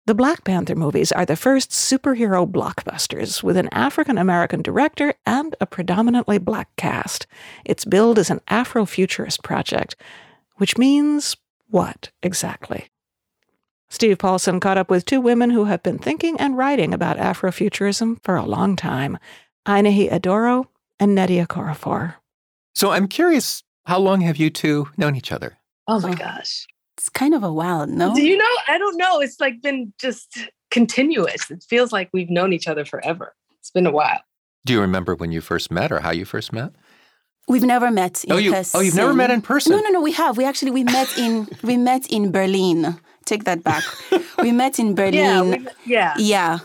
The Black Panther movies are the first superhero blockbusters with an African-American director and a predominantly black cast. It's billed as an Afrofuturist project, which means what exactly? Steve Paulson caught up with two women who have been thinking and writing about Afrofuturism for a long time, Ainihi Edoro and Nnedi Okorafor. So I'm curious, how long have you two known each other? Oh my gosh. It's kind of a while, no? Do you know? I don't know. It's like been just continuous. It feels like we've known each other forever. It's been a while. Do you remember when you first met or how you first met? We've never met in person. Oh, you've never met in person? No, we have. We met in Berlin. Take that back. We met in Berlin. Yeah.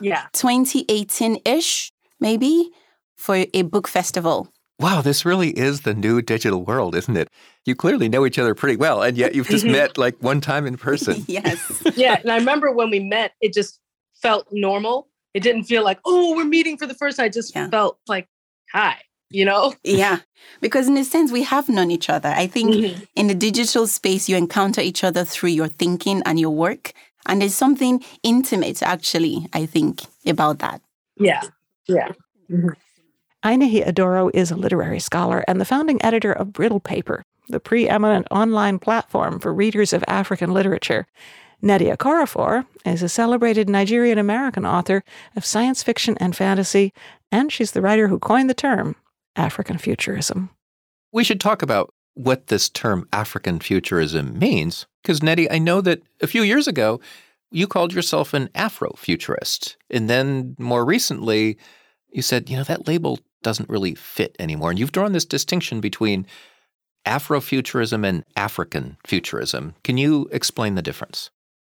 2018-ish, maybe, for a book festival. Wow, this really is the new digital world, isn't it? You clearly know each other pretty well, and yet you've just met like one time in person. Yes. Yeah, and I remember when we met, it just felt normal. It didn't feel like, oh, we're meeting for the first time. It just felt like, hi, you know? Yeah, because in a sense, we have known each other. I think in the digital space, you encounter each other through your thinking and your work. And there's something intimate, actually, I think, about that. Yeah. Mm-hmm. Ainihi Edoro is a literary scholar and the founding editor of Brittle Paper, the preeminent online platform for readers of African literature. Nnedi Okorafor is a celebrated Nigerian-American author of science fiction and fantasy, and she's the writer who coined the term African futurism. We should talk about what this term African futurism means, because Nnedi, I know that a few years ago, you called yourself an Afrofuturist, and then more recently, you said, that label doesn't really fit anymore. And you've drawn this distinction between Afrofuturism and African futurism. Can you explain the difference?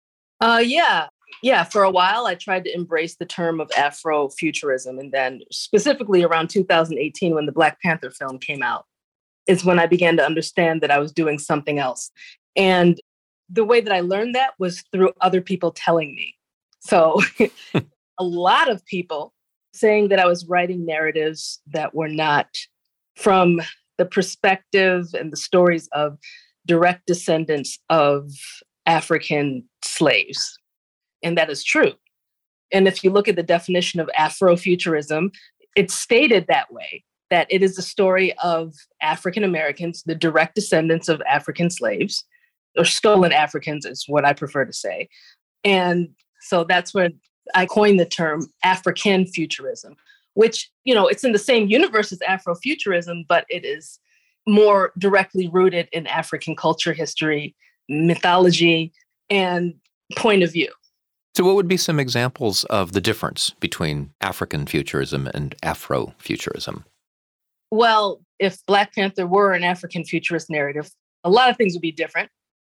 Yeah. For a while, I tried to embrace the term of Afrofuturism. And then specifically around 2018, when the Black Panther film came out, is when I began to understand that I was doing something else. And the way that I learned that was through other people telling me. So a lot of people saying that I was writing narratives that were not from the perspective and the stories of direct descendants of African slaves. And that is true. And if you look at the definition of Afrofuturism, it's stated that way, that it is the story of African Americans, the direct descendants of African slaves, or stolen Africans is what I prefer to say. And so that's when I coined the term African futurism, which, it's in the same universe as Afrofuturism, but it is more directly rooted in African culture, history, mythology, and point of view. So what would be some examples of the difference between African futurism and Afrofuturism? Well, if Black Panther were an African futurist narrative, a lot of things would be different.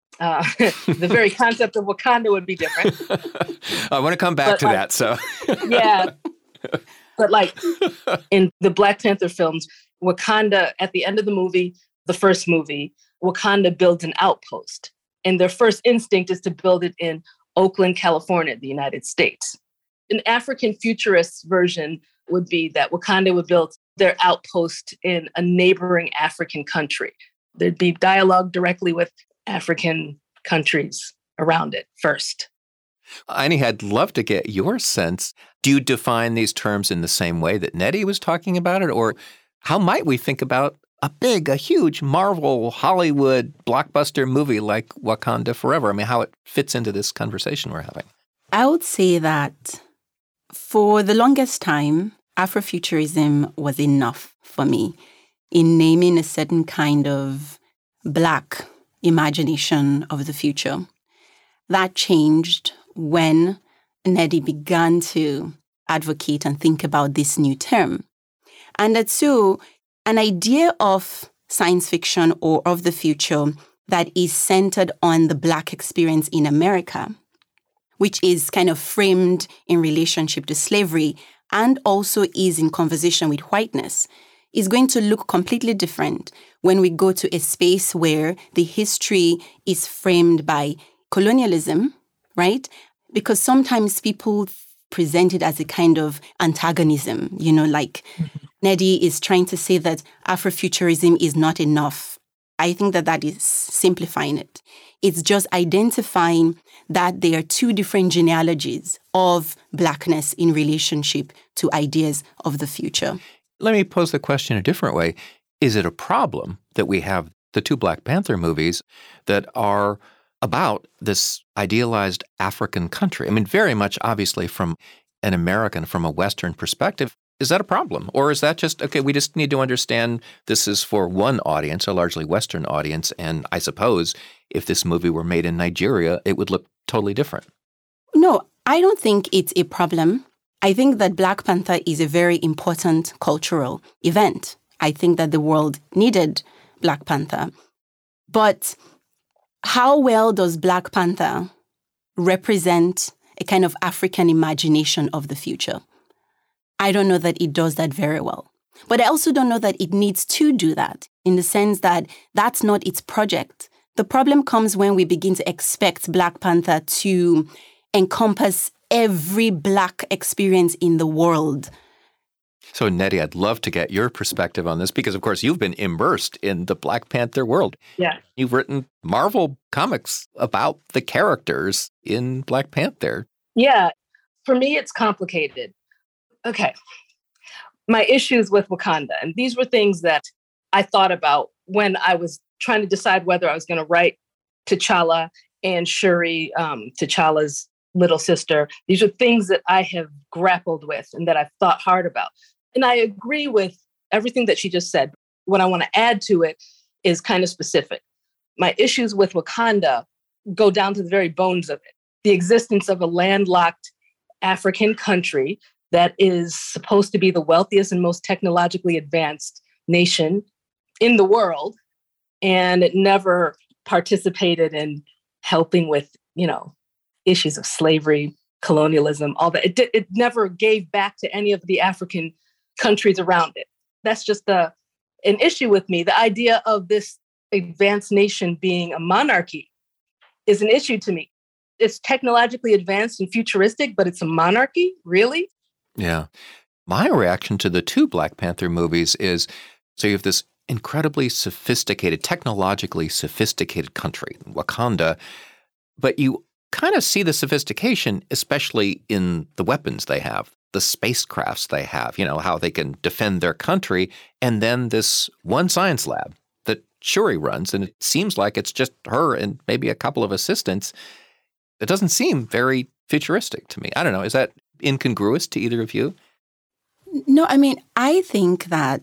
The very concept of Wakanda would be different. I want to come back to that. So, yeah. But like in the Black Panther films, Wakanda, at the end of the movie, the first movie, Wakanda builds an outpost. And their first instinct is to build it in Oakland, California, the United States. An African futurist version would be that Wakanda would build their outpost in a neighboring African country. There'd be dialogue directly with African countries around it first. Ainihi, I'd love to get your sense. Do you define these terms in the same way that Nnedi was talking about it? Or how might we think about a huge Marvel, Hollywood, blockbuster movie like Wakanda Forever? I mean, how it fits into this conversation we're having. I would say that for the longest time, Afrofuturism was enough for me in naming a certain kind of Black imagination of the future. That changed when Nnedi began to advocate and think about this new term. And that so an idea of science fiction or of the future that is centered on the Black experience in America, which is kind of framed in relationship to slavery and also is in conversation with whiteness, is going to look completely different when we go to a space where the history is framed by colonialism, right? Because sometimes people present it as a kind of antagonism, like Nnedi is trying to say that Afrofuturism is not enough I think that that is simplifying it. It's just identifying that there are two different genealogies of Blackness in relationship to ideas of the future. Let me pose the question a different way. Is it a problem that we have the two Black Panther movies that are about this idealized African country? I mean, very much obviously from an American, from a Western perspective. Is that a problem? Or is that just, okay, we just need to understand this is for one audience, a largely Western audience, and I suppose if this movie were made in Nigeria, it would look totally different? No, I don't think it's a problem. I think that Black Panther is a very important cultural event. I think that the world needed Black Panther. But how well does Black Panther represent a kind of African imagination of the future? I don't know that it does that very well. But I also don't know that it needs to do that, in the sense that that's not its project. The problem comes when we begin to expect Black Panther to encompass every Black experience in the world. So, Nnedi, I'd love to get your perspective on this because, of course, you've been immersed in the Black Panther world. Yeah. You've written Marvel comics about the characters in Black Panther. Yeah. For me, it's complicated. Okay. My issues with Wakanda, and these were things that I thought about when I was trying to decide whether I was going to write T'Challa and Shuri, T'Challa's little sister. These are things that I have grappled with and that I've thought hard about. And I agree with everything that she just said. What I want to add to it is kind of specific. My issues with Wakanda go down to the very bones of it. The existence of a landlocked African country that is supposed to be the wealthiest and most technologically advanced nation in the world, and it never participated in helping with, issues of slavery, colonialism, all that. It never gave back to any of the African countries around it. That's just an issue with me. The idea of this advanced nation being a monarchy is an issue to me. It's technologically advanced and futuristic, but it's a monarchy? Really? Yeah. My reaction to the two Black Panther movies is, so you have this incredibly sophisticated, technologically sophisticated country, Wakanda, but you kind of see the sophistication, especially in the weapons they have, the spacecrafts they have, how they can defend their country, and then this one science lab that Shuri runs, and it seems like it's just her and maybe a couple of assistants. It doesn't seem very futuristic to me. I don't know. Is that incongruous to either of you? No, I mean, I think that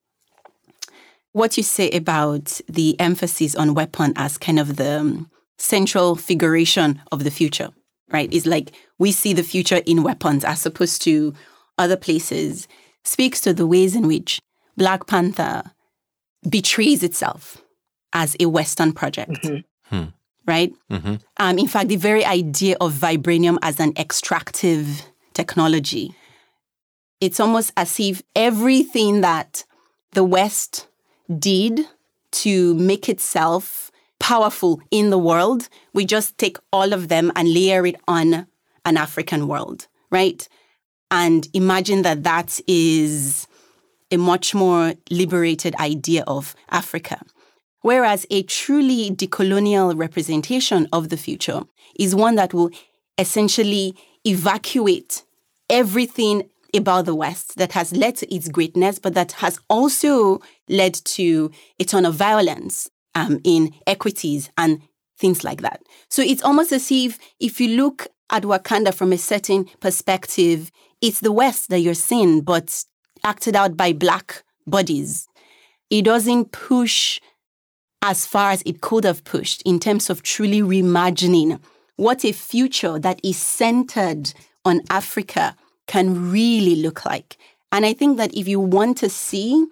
what you say about the emphasis on weapon as kind of the central figuration of the future, right? Is like we see the future in weapons as opposed to other places, speaks to the ways in which Black Panther betrays itself as a Western project. Mm-hmm. Right? Mm-hmm. In fact, the very idea of vibranium as an extractive technology, it's almost as if everything that the West did to make itself powerful in the world, we just take all of them and layer it on an African world, right? And imagine that that is a much more liberated idea of Africa. Whereas a truly decolonial representation of the future is one that will essentially evacuate everything about the West that has led to its greatness, but that has also led to a ton of violence, inequities and things like that. So it's almost as if you look at Wakanda from a certain perspective, it's the West that you're seeing, but acted out by Black bodies. It doesn't push as far as it could have pushed in terms of truly reimagining what a future that is centered on Africa can really look like. And I think that if you want to see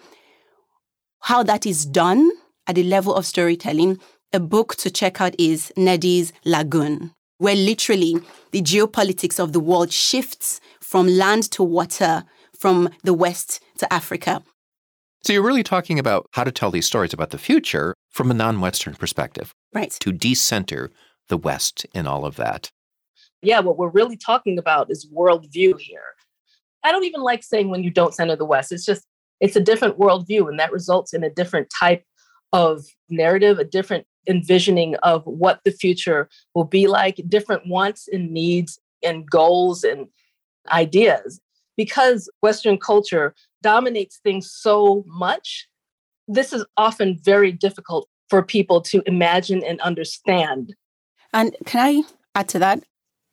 how that is done at the level of storytelling, a book to check out is Nnedi's Lagoon, where literally the geopolitics of the world shifts from land to water, from the West to Africa. So you're really talking about how to tell these stories about the future from a non-Western perspective. Right. To decenter the West in all of that. Yeah, what we're really talking about is worldview here. I don't even like saying when you don't center the West. It's a different worldview, and that results in a different type of narrative, a different envisioning of what the future will be like, different wants and needs and goals and ideas. Because Western culture dominates things so much, this is often very difficult for people to imagine and understand. And can I add to that?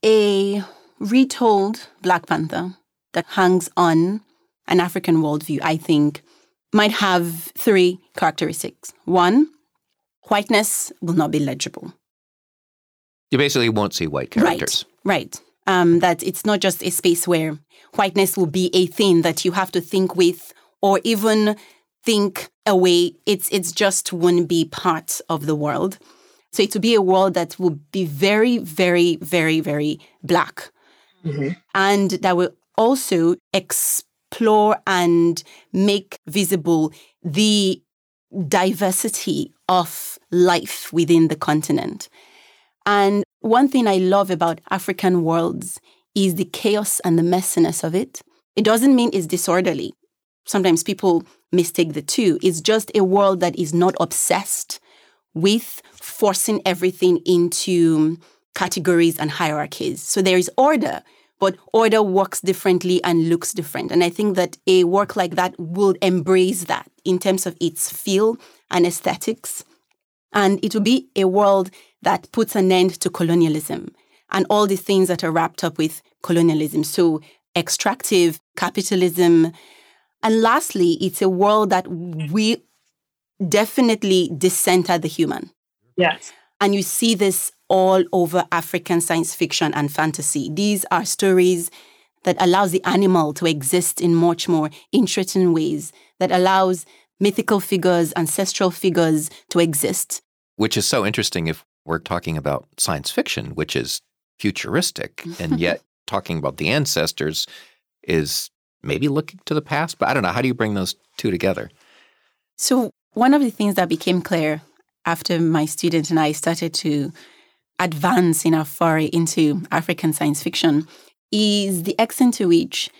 A retold Black Panther that hangs on an African worldview, I think, might have 3 characteristics. 1, whiteness will not be legible. You basically won't see white characters. Right. That it's not just a space where whiteness will be a thing that you have to think with or even think away. It's just won't be part of the world. So it will be a world that will be very, very, very, very Black. Mm-hmm. And that will also explore and make visible the diversity of life within the continent. And one thing I love about African worlds is the chaos and the messiness of it. It doesn't mean it's disorderly. Sometimes people mistake the two. It's just a world that is not obsessed with forcing everything into categories and hierarchies. So there is order, but order works differently and looks different. And I think that a work like that will embrace that in terms of its feel and aesthetics. And it will be a world that puts an end to colonialism and all the things that are wrapped up with colonialism. So extractive capitalism. And lastly, it's a world that we definitely decenter the human. Yes. And you see this all over African science fiction and fantasy. These are stories that allows the animal to exist in much more interesting ways, that allows mythical figures, ancestral figures to exist. Which is so interesting if we're talking about science fiction, which is futuristic, and yet talking about the ancestors is maybe looking to the past. But I don't know, how do you bring those two together? So one of the things that became clear after my student and I started to advance in our foray into African science fiction is the extent to which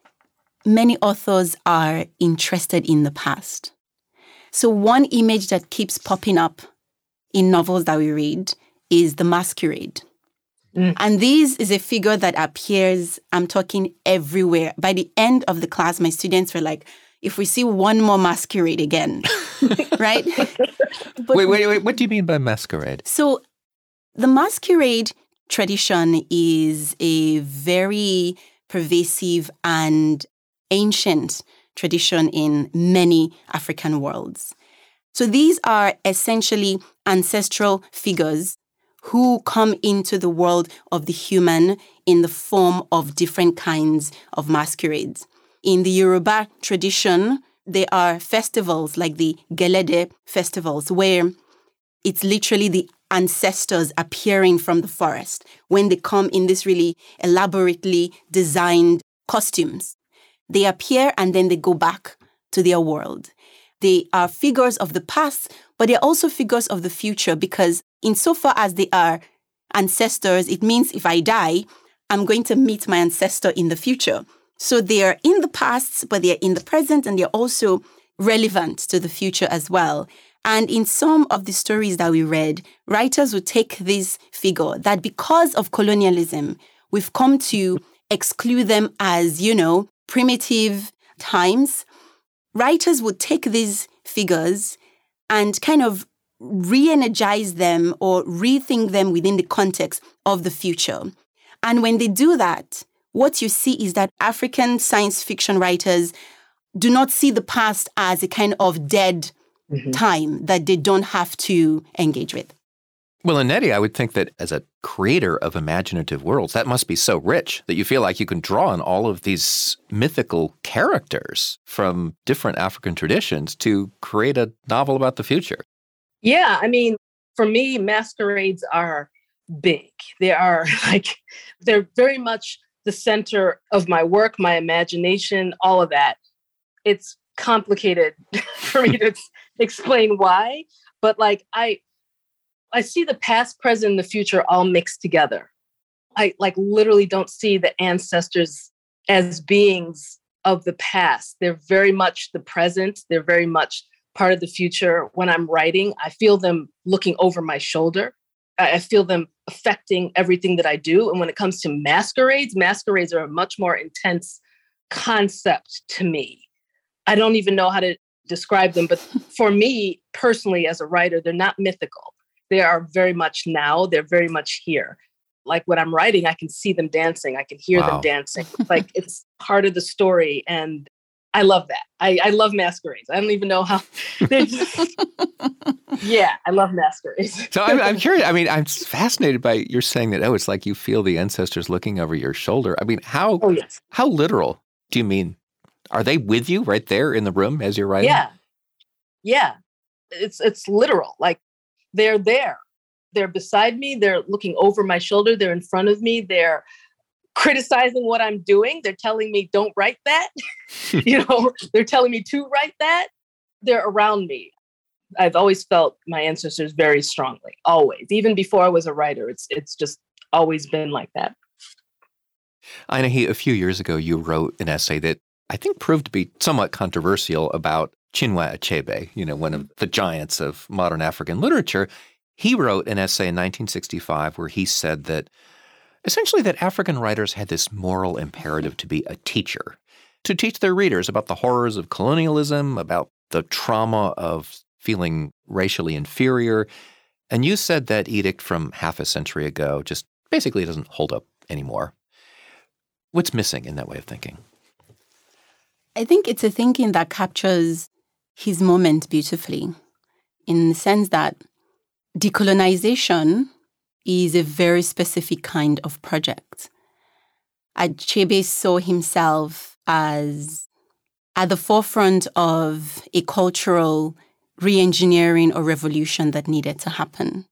many authors are interested in the past. So one image that keeps popping up in novels that we read is the masquerade. And this is a figure that appears, I'm talking everywhere. By the end of the class, my students were like, if we see one more masquerade again, right? But, wait, what do you mean by masquerade? So the masquerade tradition is a very pervasive and ancient tradition in many African worlds. So these are essentially ancestral figures who come into the world of the human in the form of different kinds of masquerades. In the Yoruba tradition, there are festivals like the Gelede festivals where it's literally the ancestors appearing from the forest when they come in this really elaborately designed costumes. They appear and then they go back to their world. They are figures of the past, but they're also figures of the future because insofar as they are ancestors, it means if I die, I'm going to meet my ancestor in the future. So they are in the past, but they're in the present, and they're also relevant to the future as well. And in some of the stories that we read, writers would take this figure that because of colonialism, we've come to exclude them as, primitive times. Writers would take these figures and kind of re-energize them or rethink them within the context of the future. And when they do that, what you see is that African science fiction writers do not see the past as a kind of dead time that they don't have to engage with. Well, and Nnedi, I would think that as a creator of imaginative worlds, that must be so rich that you feel like you can draw on all of these mythical characters from different African traditions to create a novel about the future. Yeah, I mean, for me, masquerades are big. They're very much the center of my work, my imagination, all of that. It's complicated for me to explain why, but I see the past, present, and the future all mixed together. I literally don't see the ancestors as beings of the past. They're very much the present. They're very much part of the future. When I'm writing, I feel them looking over my shoulder. I feel them affecting everything that I do. And when it comes to masquerades are a much more intense concept to me. I don't even know how to describe them, but for me personally as a writer, they're not mythical. They are very much now. They're very much here. Like when I'm writing, I can see them dancing. I can hear them dancing. Like it's part of the story. And I love that. I love masquerades. I don't even know how. Yeah, I love masquerades. So I'm curious. I mean, I'm fascinated by you're saying that, it's like you feel the ancestors looking over your shoulder. I mean, how literal do you mean? Are they with you right there in the room as you're writing? Yeah. It's literal. Like they're there. They're beside me. They're looking over my shoulder. They're in front of me. They're criticizing what I'm doing. They're telling me, don't write that. They're telling me to write that. They're around me. I've always felt my ancestors very strongly, always. Even before I was a writer, it's just always been like that. Ainahi, a few years ago, you wrote an essay that I think proved to be somewhat controversial about Chinua Achebe, one of the giants of modern African literature. He wrote an essay in 1965 where he said that essentially that African writers had this moral imperative to be a teacher, to teach their readers about the horrors of colonialism, about the trauma of feeling racially inferior. And you said that edict from half a century ago just basically doesn't hold up anymore. What's missing in that way of thinking? I think it's a thinking that captures his moment beautifully, in the sense that decolonization is a very specific kind of project. Achebe saw himself as at the forefront of a cultural re-engineering or revolution that needed to happen.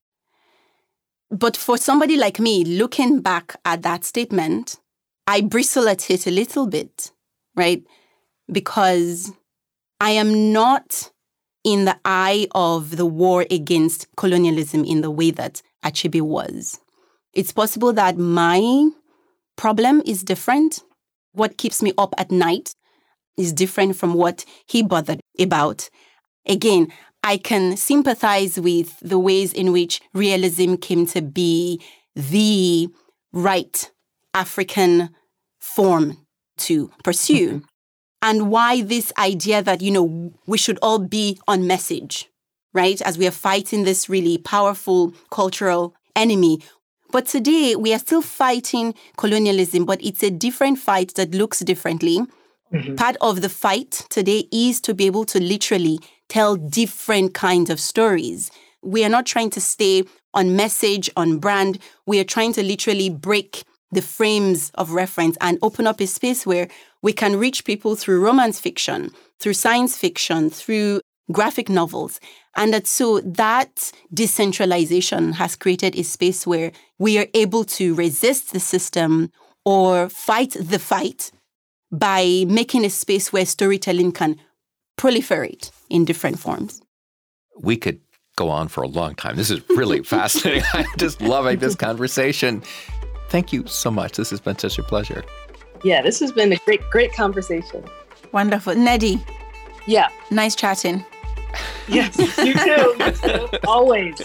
But for somebody like me, looking back at that statement, I bristle at it a little bit, right? Because I am not in the eye of the war against colonialism in the way that Achebe was. It's possible that my problem is different. What keeps me up at night is different from what he bothered about. Again, I can sympathize with the ways in which realism came to be the right African form to pursue. Mm-hmm. And why this idea that, we should all be on message, right? As we are fighting this really powerful cultural enemy. But today we are still fighting colonialism, but it's a different fight that looks differently. Mm-hmm. Part of the fight today is to be able to literally tell different kinds of stories. We are not trying to stay on message, on brand. We are trying to literally break the frames of reference and open up a space where we can reach people through romance fiction, through science fiction, through graphic novels. And that decentralization has created a space where we are able to resist the system or fight the fight by making a space where storytelling can proliferate in different forms. We could go on for a long time. This is really fascinating. I'm just loving this conversation. Thank you so much. This has been such a pleasure. Yeah, this has been a great conversation. Wonderful. Nnedi. Yeah. Nice chatting. Yes, you too. Always.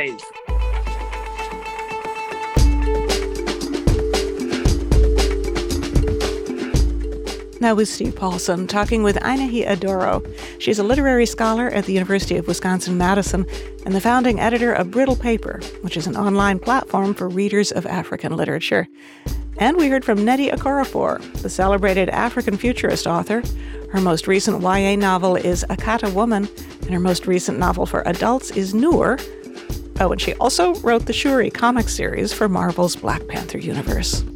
That was Steve Paulson talking with Ainahi Adoro. She's a literary scholar at the University of Wisconsin-Madison and the founding editor of Brittle Paper, which is an online platform for readers of African literature. And we heard from Nnedi Okorafor, the celebrated African futurist author. Her most recent YA novel is Akata Woman, and her most recent novel for adults is Noor. Oh, and she also wrote the Shuri comic series for Marvel's Black Panther universe.